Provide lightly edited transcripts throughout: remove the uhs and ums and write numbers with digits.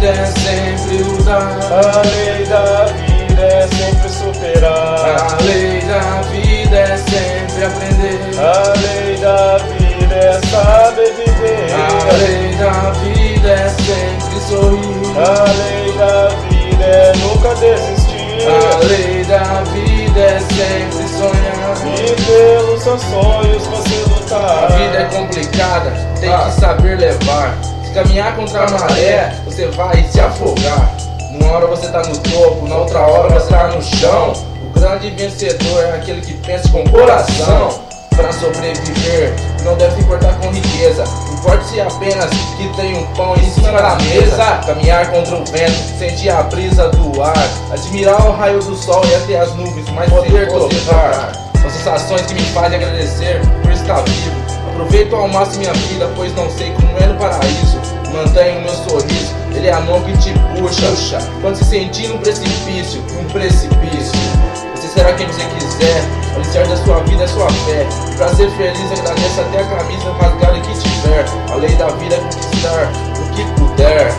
vida é sempre lutar. A lei da vida é sempre superar. A lei da vida é sempre aprender. A lei da vida é saber viver. A lei da vida é sempre sorrir. A lei da vida é nunca desistir. A lei da vida é sempre sonhar. E pelos seus sonhos você lutar. A vida é complicada, tem que saber levar. Se caminhar contra a maré, você vai se afogar. Numa hora você tá no topo, na outra hora você tá no chão. O grande vencedor é aquele que pensa com coração. Para sobreviver, não deve se importar com riqueza. Importe-se apenas que tem um pão em cima da mesa. Caminhar contra o vento, sentir a brisa do ar. Admirar o raio do sol e até as nuvens, mas poder tocar. São sensações que me fazem agradecer por estar vivo. Aproveito ao máximo minha vida, pois não sei como é no paraíso. Mantenho o meu sorriso, ele é a mão que te puxa. Quando se sentir num precipício, você será quem você quiser. O alicerce da sua vida é sua fé. Pra ser feliz, agradeça até a camisa rasgada que tiver. A lei da vida é conquistar o que puder.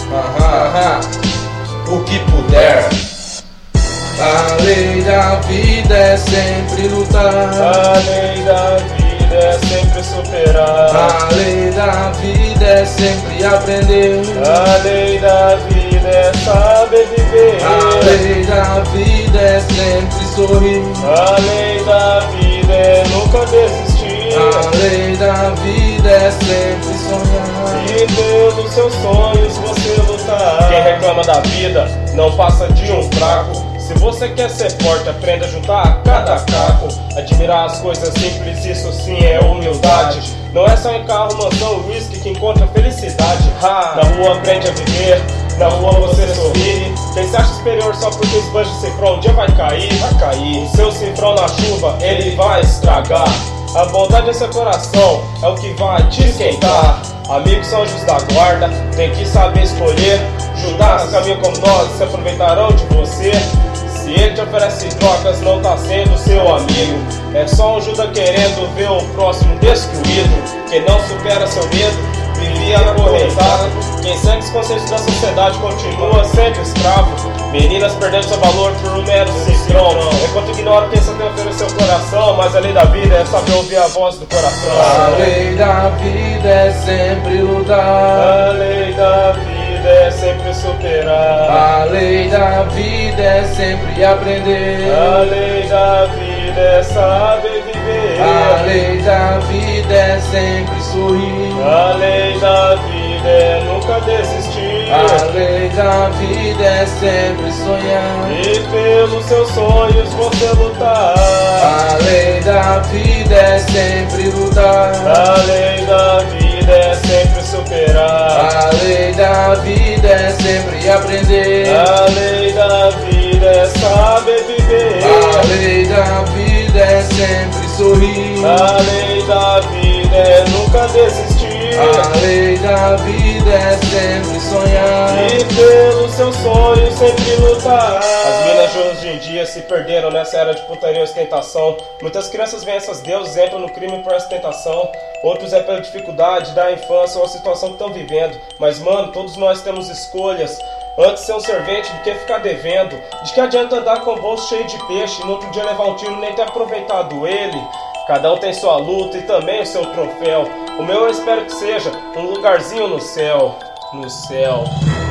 O que puder. A lei da vida é sempre lutar. A lei da vida é sempre superar. A lei da vida é sempre aprender. A lei da vida é saber viver. A lei da vida é sempre sorrir. A lei da vida é nunca desistir. A lei da vida é sempre sonhar. E pelos seus sonhos você lutar. Quem reclama da vida não passa de um fraco. Se você quer ser forte, aprenda a juntar cada caco. Admirar as coisas simples, isso sim é humildade. Não é só em carro, mansão, whisky que encontra felicidade. Na rua aprende a viver, na rua você sorri. Quem se acha superior só porque esbanja o cifrão, um dia vai cair. O seu cifrão na chuva, ele vai estragar. A bondade é seu coração, é o que vai te esquentar. Amigos são anjos da guarda, tem que saber escolher. Judas caminha como nós, se aproveitarão de você. Se ele te oferece drogas, não tá sendo seu amigo. É só um Judas querendo ver o próximo destruído. Quem não supera seu medo, vivia acorrentado. Quem segue os conceitos da sociedade continua sendo escravo. Meninas perdendo seu valor por um mero cifrão. Enquanto ignora quem só tem a oferecer o coração. Mas a lei da vida é saber ouvir a voz do coração. A lei da vida é sempre lutar. A lei da vida é sempre superar. A lei da vida é sempre aprender. A lei da vida é saber viver. A lei da vida é sempre sorrir. A lei da vida é nunca desistir. A lei da vida é sempre sonhar. E pelos seus sonhos você lutar. A lei da vida é sempre lutar. A lei da vida é sempre superar. A lei da vida é sempre aprender. A lei da vida é saber viver. A lei da vida é sempre sorrir. A lei da vida é nunca desistir. A lei da vida é sempre sonhar. E pelos seus sonhos sempre lutar. As minas de hoje em dia se perderam nessa era de putaria e ostentação. Muitas crianças veem essas deusas e entram no crime por essa tentação. Outros é pela dificuldade da infância ou a situação que estão vivendo. Mas mano, todos nós temos escolhas. Antes ser um servente do que ficar devendo. De que adianta andar com o bolso cheio de peixe e no outro dia levar um tiro e nem ter aproveitado ele? Cada um tem sua luta e também o seu troféu. O meu eu espero que seja um lugarzinho no céu. No céu.